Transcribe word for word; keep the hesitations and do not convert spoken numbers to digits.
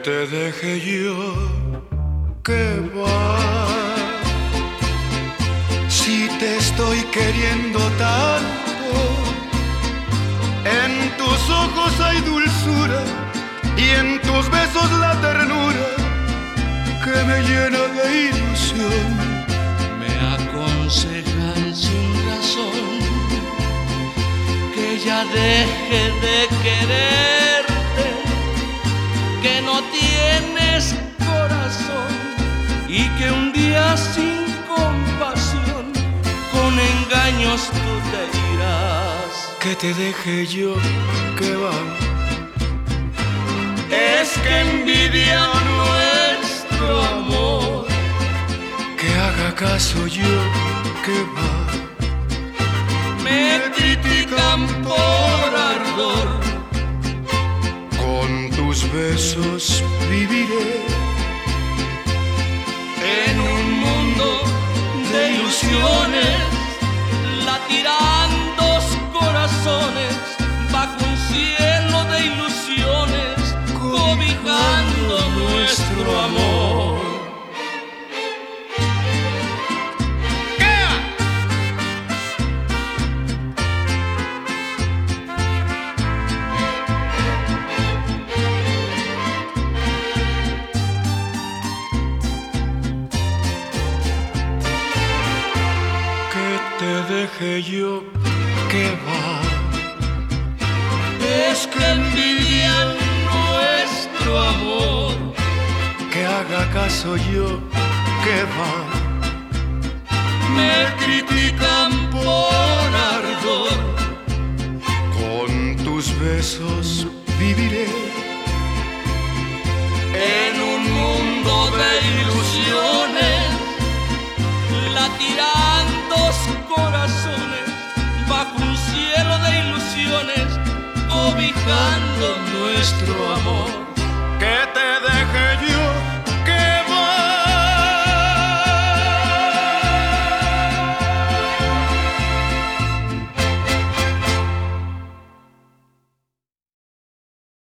te deje yo, que va. Si te estoy queriendo tanto, en tus ojos hay dulzura y en tus besos la ternura que me llena de ilusión. Me aconsejan sin razón que ya deje de quererte, que no tienes corazón y que un día sin compasión con engaños tú te irás. Que te deje yo, que va. Es que envidia nuestro amor. Que haga caso yo, que va. Me critican por ardor. Con tus besos viviré en un mundo de ilusiones, latirán dos corazones bajo un cielo de ilusiones, cobijando nuestro amor. Te deje yo, que va. Es que envidian nuestro amor. Que haga caso yo, que va. Me critican